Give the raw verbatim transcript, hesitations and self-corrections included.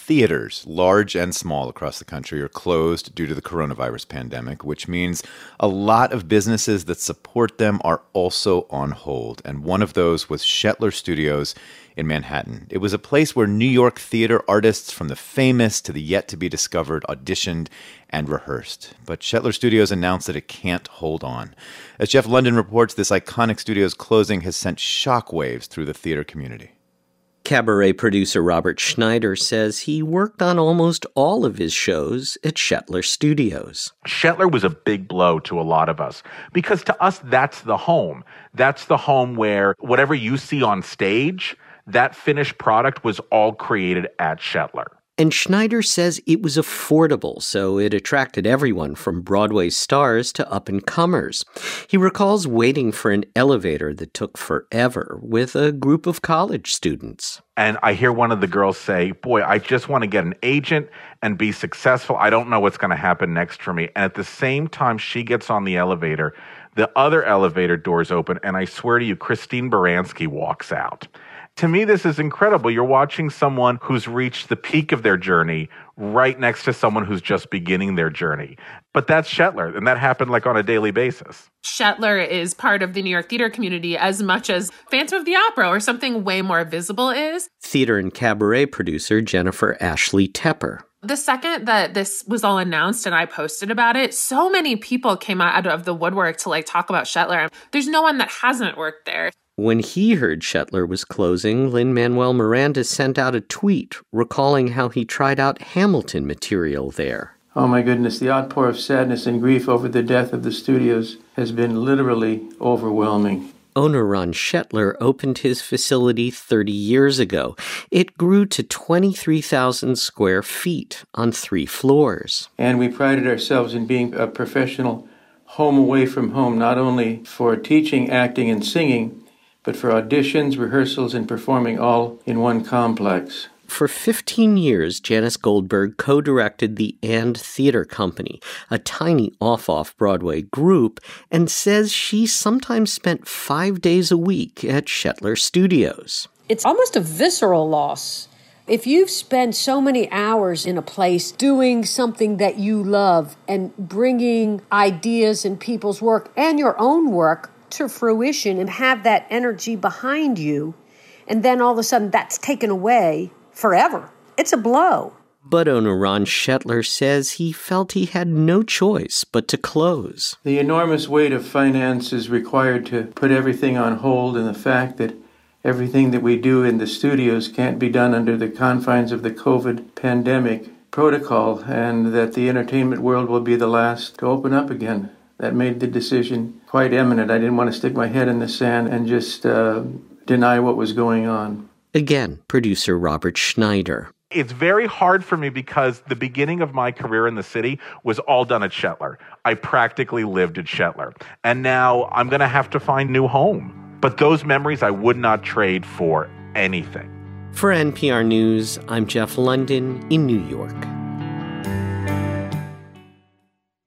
theaters, large and small across the country, are closed due to the coronavirus pandemic, which means a lot of businesses that support them are also on hold. And one of those was Shetler Studios in Manhattan. It was a place where New York theater artists from the famous to the yet-to-be-discovered auditioned and rehearsed. But Shetler Studios announced that it can't hold on. As Jeff London reports, this iconic studio's closing has sent shockwaves through the theater community. Cabaret producer Robert Schneider says he worked on almost all of his shows at Shetler Studios. Shetler was a big blow to a lot of us because to us, that's the home. That's the home where whatever you see on stage, that finished product was all created at Shetler. And Schneider says it was affordable, so it attracted everyone from Broadway stars to up-and-comers. He recalls waiting for an elevator that took forever with a group of college students. And I hear one of the girls say, boy, I just want to get an agent and be successful. I don't know what's going to happen next for me. And at the same time she gets on the elevator, the other elevator doors open, and I swear to you, Christine Baranski walks out. To me, this is incredible. You're watching someone who's reached the peak of their journey right next to someone who's just beginning their journey. But that's Shetler, and that happened like on a daily basis. Shetler is part of the New York theater community as much as Phantom of the Opera or something way more visible is. Theater and cabaret producer Jennifer Ashley Tepper. The second that this was all announced and I posted about it, so many people came out of the woodwork to like talk about Shetler. There's no one that hasn't worked there. When he heard Shetler was closing, Lin-Manuel Miranda sent out a tweet recalling how he tried out Hamilton material there. Oh my goodness, the outpour of sadness and grief over the death of the studios has been literally overwhelming. Owner Ron Shetler opened his facility thirty years ago. It grew to twenty-three thousand square feet on three floors. And we prided ourselves in being a professional home away from home, not only for teaching, acting, and singing, but for auditions, rehearsals, and performing all in one complex. For fifteen years, Janice Goldberg co-directed the And Theater Company, a tiny off-off Broadway group, and says she sometimes spent five days a week at Shetler Studios. It's almost a visceral loss. If you've spent so many hours in a place doing something that you love and bringing ideas and people's work and your own work to fruition and have that energy behind you, and then all of a sudden that's taken away forever. It's a blow. But owner Ron Shetler says he felt he had no choice but to close. The enormous weight of finance is required to put everything on hold, and the fact that everything that we do in the studios can't be done under the confines of the COVID pandemic protocol, and that the entertainment world will be the last to open up again. That made the decision quite imminent. I didn't want to stick my head in the sand and just uh, deny what was going on. Again, producer Robert Schneider. It's very hard for me because the beginning of my career in the city was all done at Shetler. I practically lived at Shetler. And now I'm going to have to find a new home. But those memories I would not trade for anything. For N P R News, I'm Jeff London in New York.